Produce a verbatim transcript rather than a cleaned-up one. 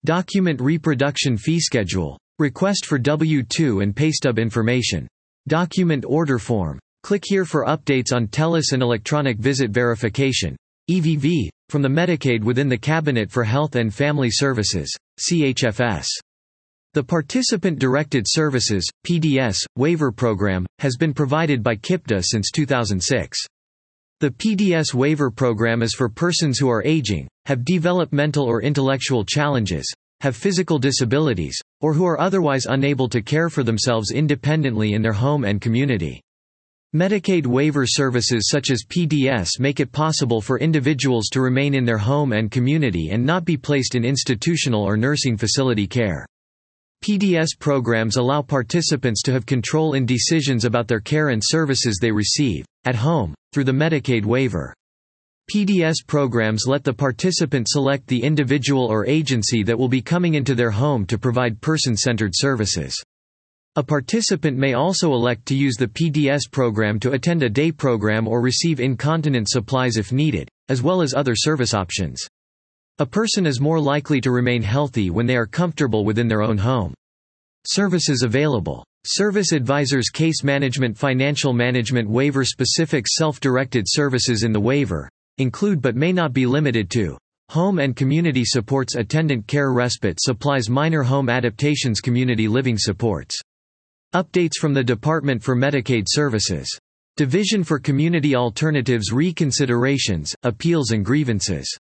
Document reproduction fee schedule. Request for W two and paystub information. Document order form. Click here for updates on TELUS and electronic visit verification (E V V) from the Medicaid within the Cabinet for Health and Family Services (C H F S). The Participant Directed Services (P D S) waiver program has been provided by C I P D A since two thousand six. The P D S waiver program is for persons who are aging, have developmental or intellectual challenges, have physical disabilities, or who are otherwise unable to care for themselves independently in their home and community. Medicaid waiver services such as P D S make it possible for individuals to remain in their home and community and not be placed in institutional or nursing facility care. P D S programs allow participants to have control in decisions about their care and services they receive, at home, through the Medicaid waiver. P D S programs let the participant select the individual or agency that will be coming into their home to provide person-centered services. A participant may also elect to use the P D S program to attend a day program or receive incontinence supplies if needed, as well as other service options. A person is more likely to remain healthy when they are comfortable within their own home. Services available. Service advisors, case management, financial management waiver. Specific self-directed services in the waiver include but may not be limited to home and community supports, attendant care, respite supplies, minor home adaptations, community living supports. Updates from the Department for Medicaid Services. Division for Community Alternatives, reconsiderations, appeals and grievances.